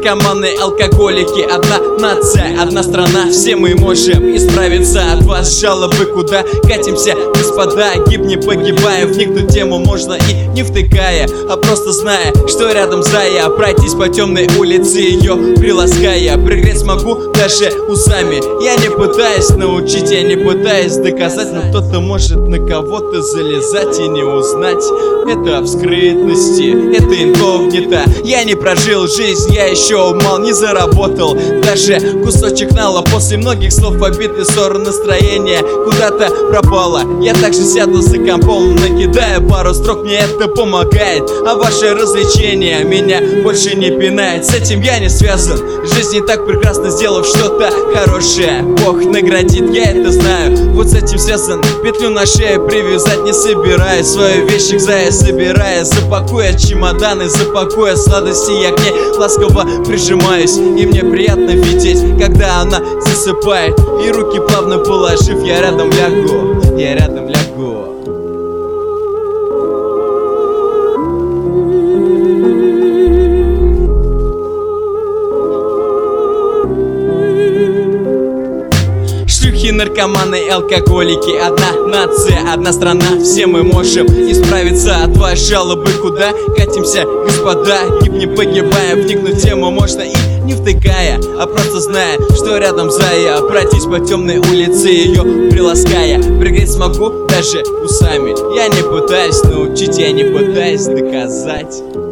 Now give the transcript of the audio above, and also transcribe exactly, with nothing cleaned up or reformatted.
наркоманы, алкоголики. Одна нация, одна страна, все мы можем исправиться. От вас жалобы куда катимся, господа? Гибнем, погибаем, вникнуть в тему можно и не втыкая, а просто зная, что рядом зая. Пройтись по темной улице, ее прилаская. Пригреть смогу даже усами. Я не пытаюсь научить, я не пытаюсь доказать, но кто-то может на кого-то залезать и не узнать. Это в скрытности, это инкогнито. Я не прожил жизнь, я еще мал не заработал даже кусочек нала. После многих слов обид и ссор настроение куда-то пропало. Я также сяду за компом, накидаю пару строк, мне это помогает. А ваше развлечение меня больше не пинает. С этим я не связан, жизнь не так прекрасно, сделав что-то хорошее. Бог наградит, я это знаю. Вот с этим связан, петлю на шее привязать не собираюсь. Свои вещи к зая собирая, запакуя чемоданы, запакуя сладости, я к ней ласково прижимаюсь. И мне приятно видеть, когда она засыпает. И руки плавно положив, я рядом лягу, я рядом лягу. Наркоманы, алкоголики, одна нация, одна страна, все мы можем исправиться. От вас жалобы куда катимся, господа? Гибнем, погибаем, вникнуть в тему можно и не втыкая, а просто зная, что рядом зая. Пройтись по темной улице, ее прилаская. Пригреть смогу даже усами. Я не пытаюсь научить, я не пытаюсь доказать.